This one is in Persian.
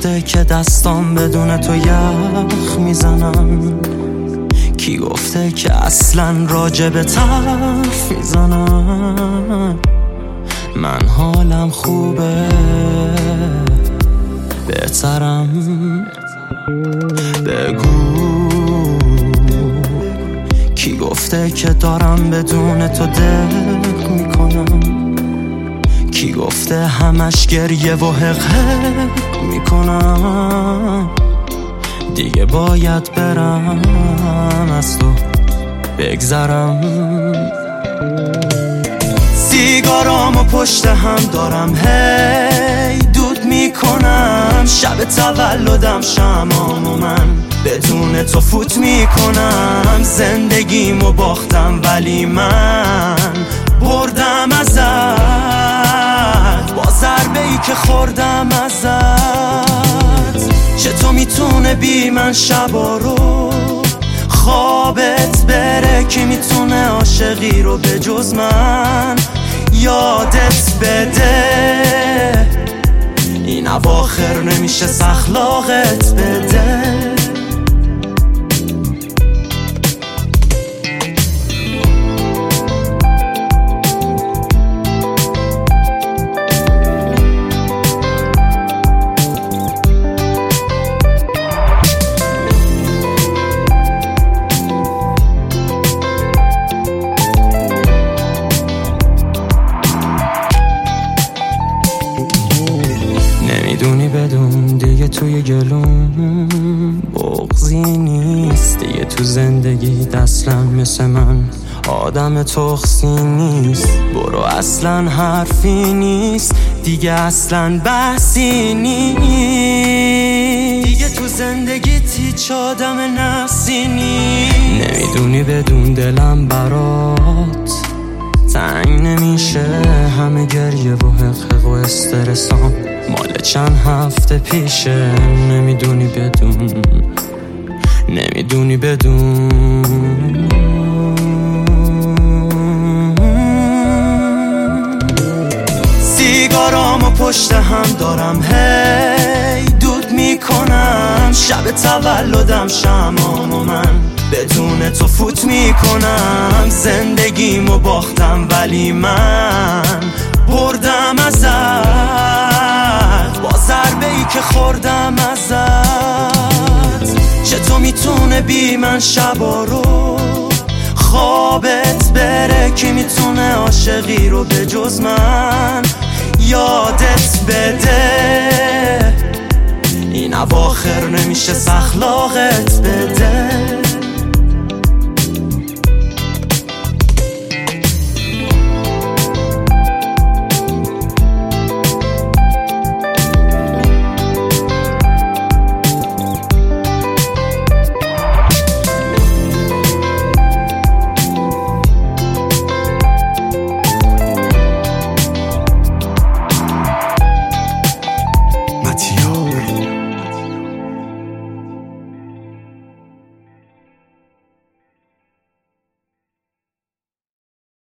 گفته که دستام بدون تو یخ میزنم؟ کی گفته که اصلا راجب حرف میزنم؟ من حالم خوبه، بهترم. بگو کی گفته که دارم بدون تو دق میکنم؟ کی گفته همش گریه و حق میکنم؟ دیگه باید برم از تو بگذرم. سیگارامو پشت هم دارم هی دود میکنم، شب تولدم شمعامو من بدون تو فوت میکنم. زندگیمو باختم ولی من بردم ازت، با ضربه ای که خوردم ازت. چطور میتونه بی من شبا رو خوابت بره؟ که میتونه عاشقی رو به جز من یادت بده؟ این اواخر نمیشه سخلاقت بده. نمیدونی بدون دیگه توی گلوم بغضی نیست، دیگه تو زندگی اصلا مثل من آدم تخصی نیست. برو اصلا حرفی نیست دیگه، اصلا بحثی نیست دیگه تو زندگیت هیچ آدم نفسی نیست. نمیدونی بدون دلم برات تنگ نمیشه، همه گریه و حقق و استرسام مال چند هفته پیشه. نمیدونی بدون سیگارامو پشت هم دارم هی دود میکنم، شب تولدم شمعامو من بدون تو فوت میکنم. زندگیمو باختم ولی من بردم ازت، با ضربه ای که خوردم ازت. چطور میتونه بی من شبا رو خوابت بره؟ که میتونه عاشقی رو به جز من یادت بده؟ این اواخر نمیشه سخلاقت بده.